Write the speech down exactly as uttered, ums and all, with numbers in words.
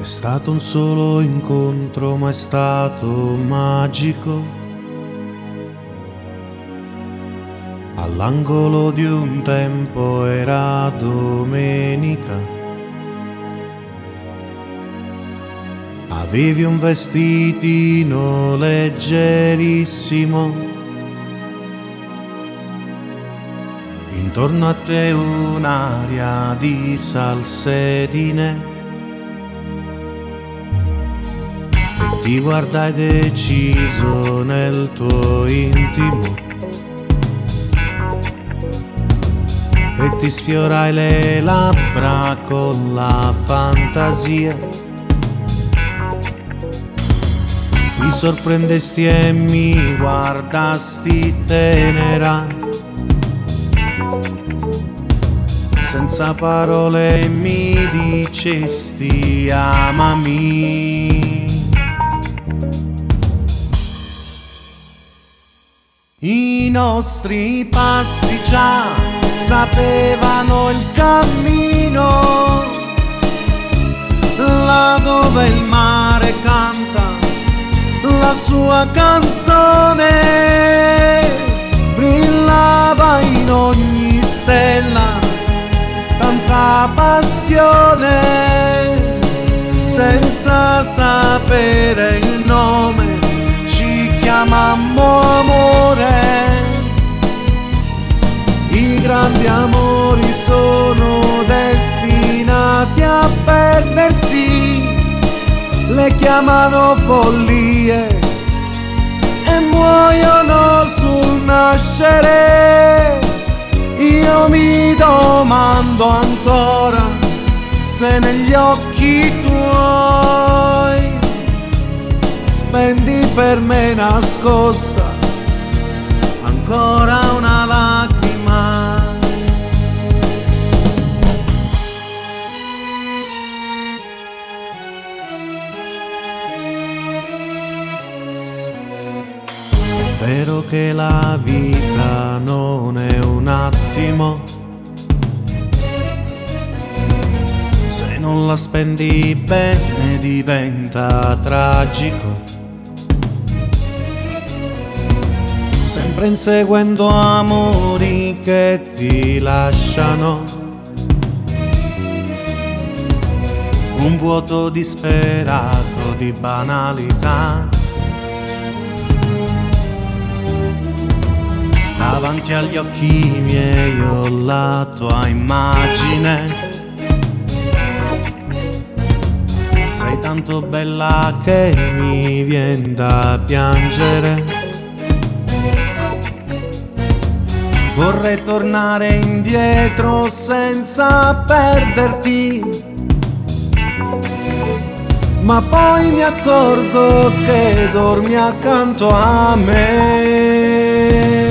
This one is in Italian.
stato un solo incontro, ma è stato magico. All'angolo di un tempo era domenica. Avevi un vestitino leggerissimo, intorno a te un'aria di salsedine. Ti guardai deciso nel tuo intimo e ti sfiorai le labbra con la fantasia. Mi sorprendesti e mi guardasti tenera, senza parole mi dicesti amami. I nostri passi già sapevano il cammino, là dove il mare canta la sua canzone, brillava in ogni stella tanta passione, senza sapere il nome ci chiamammo amore. I grandi amori sono destinati a perdersi, le chiamano follie e muoiono sul nascere. Io mi domando ancora se negli occhi tuoi spendi per me nascosta ancora una lacrima. È vero che la vita non è un attimo, se non la spendi bene diventa tragico, sempre inseguendo amori che ti lasciano un vuoto disperato di banalità. Davanti agli occhi miei ho la tua immagine, sei tanto bella che mi viene da piangere. Vorrei tornare indietro senza perderti, ma poi mi accorgo che dormi accanto a me.